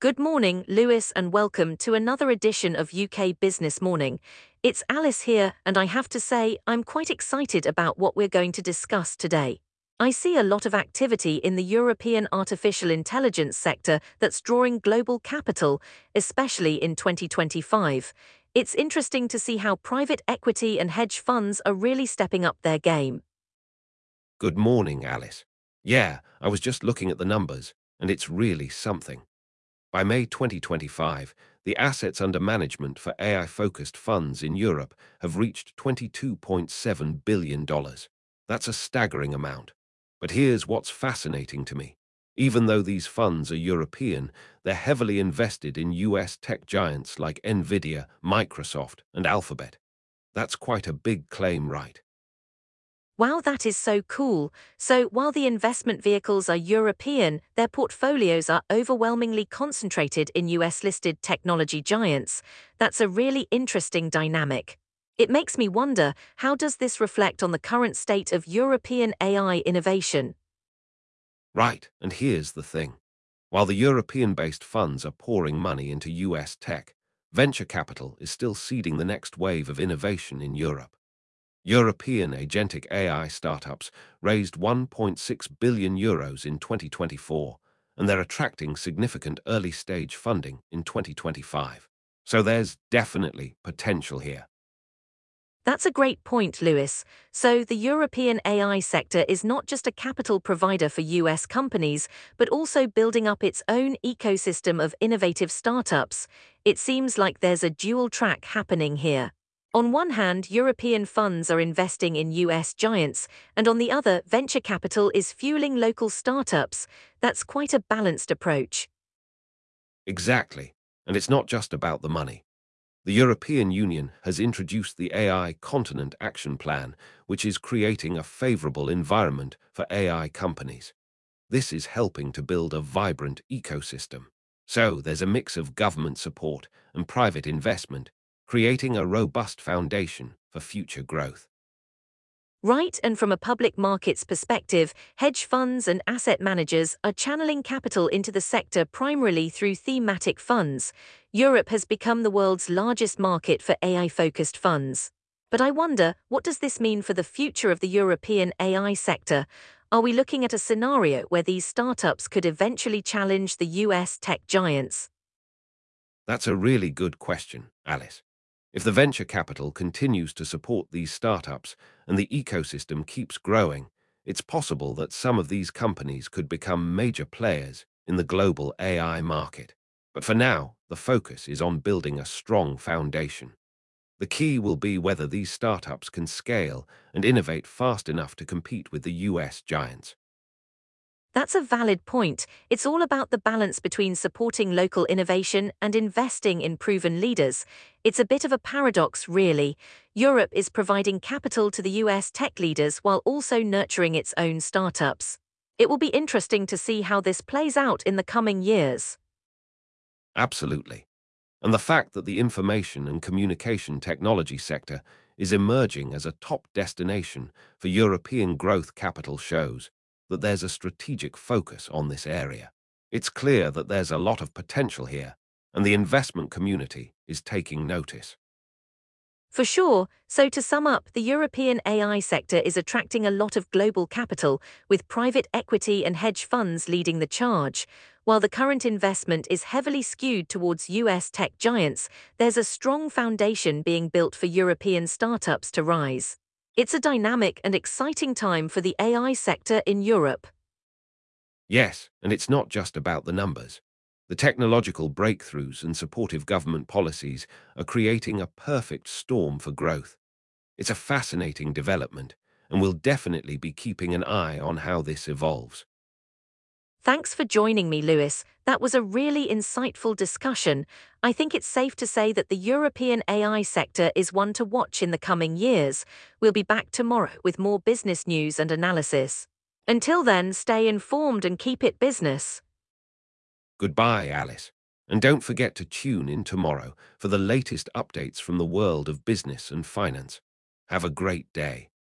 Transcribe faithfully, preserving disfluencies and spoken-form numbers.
Good morning, Lewis, and welcome to another edition of U K Business Morning. It's Alice here, and I have to say, I'm quite excited about what we're going to discuss today. I see a lot of activity in the European artificial intelligence sector that's drawing global capital, especially in twenty twenty-five. It's interesting to see how private equity and hedge funds are really stepping up their game. Good morning, Alice. Yeah, I was just looking at the numbers, and it's really something. By May twenty twenty-five, the assets under management for A I-focused funds in Europe have reached twenty-two point seven billion dollars. That's a staggering amount. But here's what's fascinating to me. Even though these funds are European, they're heavily invested in U S tech giants like Nvidia, Microsoft, and Alphabet. That's quite a big claim, right? Wow, that is so cool. So, while the investment vehicles are European, their portfolios are overwhelmingly concentrated in U S-listed technology giants. That's a really interesting dynamic. It makes me wonder, how does this reflect on the current state of European A I innovation? Right, and here's the thing. While the European-based funds are pouring money into U S tech, venture capital is still seeding the next wave of innovation in Europe. European agentic A I startups raised one point six billion euros in twenty twenty-four, and they're attracting significant early-stage funding in twenty twenty-five. So there's definitely potential here. That's a great point, Lewis. So, the European A I sector is not just a capital provider for U S companies, but also building up its own ecosystem of innovative startups. It seems like there's a dual track happening here. On one hand, European funds are investing in U S giants, and on the other, venture capital is fueling local startups. That's quite a balanced approach. Exactly. And it's not just about the money. The European Union has introduced the A I Continent Action Plan, which is creating a favorable environment for A I companies. This is helping to build a vibrant ecosystem. So there's a mix of government support and private investment, creating a robust foundation for future growth. Right, and from a public markets perspective, hedge funds and asset managers are channeling capital into the sector primarily through thematic funds. Europe has become the world's largest market for A I-focused funds. But I wonder, what does this mean for the future of the European A I sector? Are we looking at a scenario where these startups could eventually challenge the U S tech giants? That's a really good question, Alice. If the venture capital continues to support these startups and the ecosystem keeps growing, it's possible that some of these companies could become major players in the global A I market. But for now, the focus is on building a strong foundation. The key will be whether these startups can scale and innovate fast enough to compete with the U S giants. That's a valid point. It's all about the balance between supporting local innovation and investing in proven leaders. It's a bit of a paradox, really. Europe is providing capital to the U S tech leaders while also nurturing its own startups. It will be interesting to see how this plays out in the coming years. Absolutely. And the fact that the information and communication technology sector is emerging as a top destination for European growth capital shows that there's a strategic focus on this area. It's clear that there's a lot of potential here, and the investment community is taking notice. For sure, so to sum up, the European A I sector is attracting a lot of global capital, with private equity and hedge funds leading the charge. While the current investment is heavily skewed towards U S tech giants, there's a strong foundation being built for European startups to rise. It's a dynamic and exciting time for the A I sector in Europe. Yes, and it's not just about the numbers. The technological breakthroughs and supportive government policies are creating a perfect storm for growth. It's a fascinating development, and we'll definitely be keeping an eye on how this evolves. Thanks for joining me, Lewis. That was a really insightful discussion. I think it's safe to say that the European A I sector is one to watch in the coming years. We'll be back tomorrow with more business news and analysis. Until then, stay informed and keep it business. Goodbye, Alice. And don't forget to tune in tomorrow for the latest updates from the world of business and finance. Have a great day.